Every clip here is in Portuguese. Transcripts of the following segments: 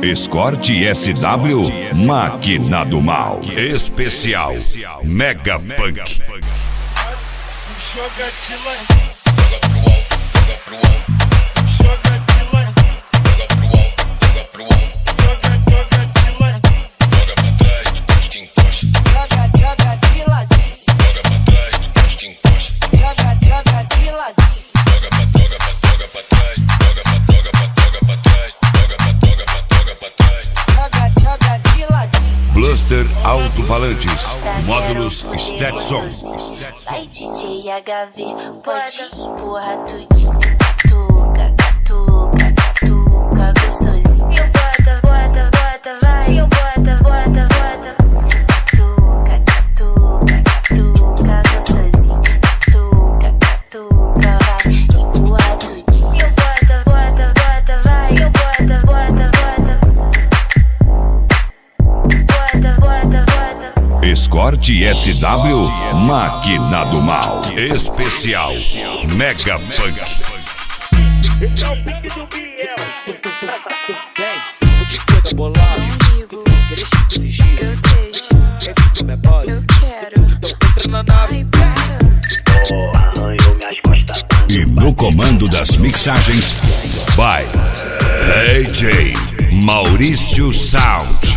Escort SW, Máquina do Mal. Especial Mega Punk. Joga de ladinho, joga pro alto, joga de ladinho, joga pro alto, joga pro alto, joga de ladinho, joga pra trás, de costa em costa, joga de ladinho, joga pra trás, de costa em costa, joga de ladinho, joga pra trás, joga pra trás, joga pra trás, joga de ladinho. Bluster Alto-Falantes, módulos Stetson. Vai DJ HV, pode empurrar tudinho. Catuca, catuca, catuca, gostosinho. Eu bota, vai. Eu bota. Catuca, catuca, catuca, gostosinho. Catuca, catuca, vai, empurra tudinho. Eu bota, vai. Eu bota. Escort SW, Máquina do Mal. Especial Mega Punk. Esse é o pique do Biel. Vem, vou te pegar bolado. Querer te exigir. Eu deixo, Quer vir com minha base? eu quero. Então entra na nave. Ai, para. Arranhou minhas costas. E no comando das mixagens, vai DJ Maurício Sound.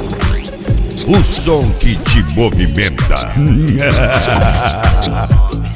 O som que te movimenta.